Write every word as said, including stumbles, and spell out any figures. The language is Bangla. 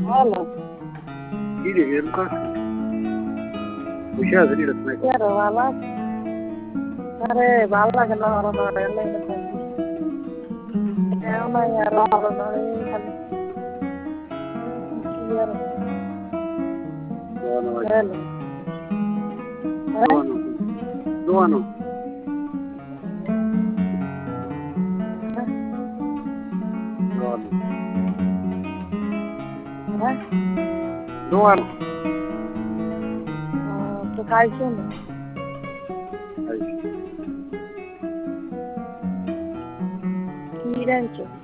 বলো কি রে এরকম কাজ বসে আছে নি রাত নাই আরে ভালো আরে ভালো লাগে না আর না এলে কেউ নাই আর ভালো না খালি কি আর দোয়ানো হ্যালো দোয়ানো দোয়ানো দোয়ানো হ্যাঁ দোয়ানো তো খাইছো না কি রাঁধছো